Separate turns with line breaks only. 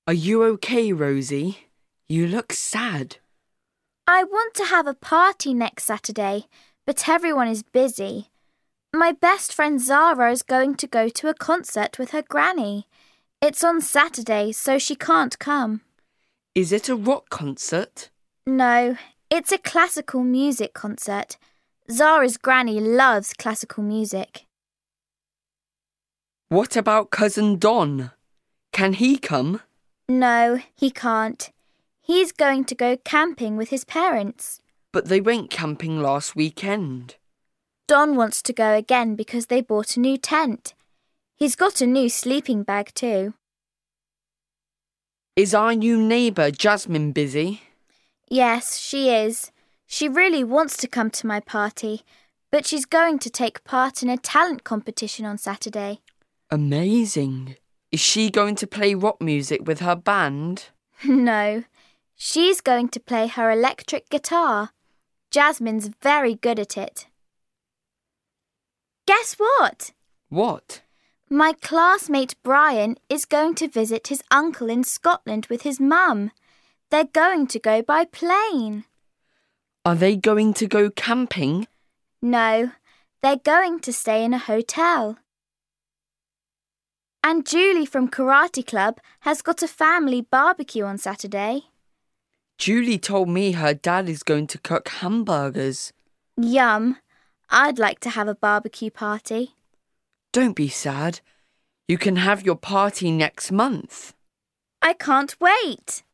Are you okay, Rosie? You look sad.
I want to have a party next Saturday, but everyone is busy. My best friend Zara is going to go to a concert with her granny. It's on Saturday, so she can't come.
Is it a rock concert?
No, it's a classical music concert. Zara's granny loves classical music.
What about Cousin Don? Can he come?
No, he can't. He's going to go camping with his parents.
But they went camping last weekend.
Don wants to go again because they bought a new tent. He's got a new sleeping bag too.
Is our new neighbour Jasmine busy?
Yes, she is. She really wants to come to my party, but she's going to take part in a talent competition on Saturday.
Amazing. Is she going to play rock music with her band?
No, she's going to play her electric guitar. Jasmine's very good at it. Guess what?
What?
My classmate Brian is going to visit his uncle in Scotland with his mum. They're going to go by plane.
Are they going to go camping?
No, they're going to stay in a hotel. And Julie from Karate Club has got a family barbecue on Saturday.
Julie told me her dad is going to cook hamburgers.
Yum! I'd like to have a barbecue party.
Don't be sad. You can have your party next month.
I can't wait!